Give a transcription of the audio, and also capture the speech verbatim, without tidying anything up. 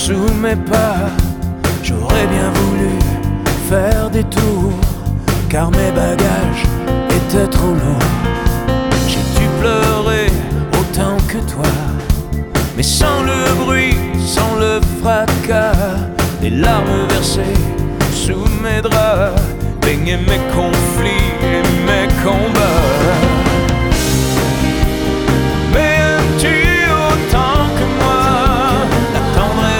sous mes pas. J'aurais bien voulu faire des tours, car mes bagages étaient trop lourds. J'ai dû pleurer autant que toi, mais sans le bruit, sans le fracas des larmes versées sous mes draps, baigner mes conflits et mes combats.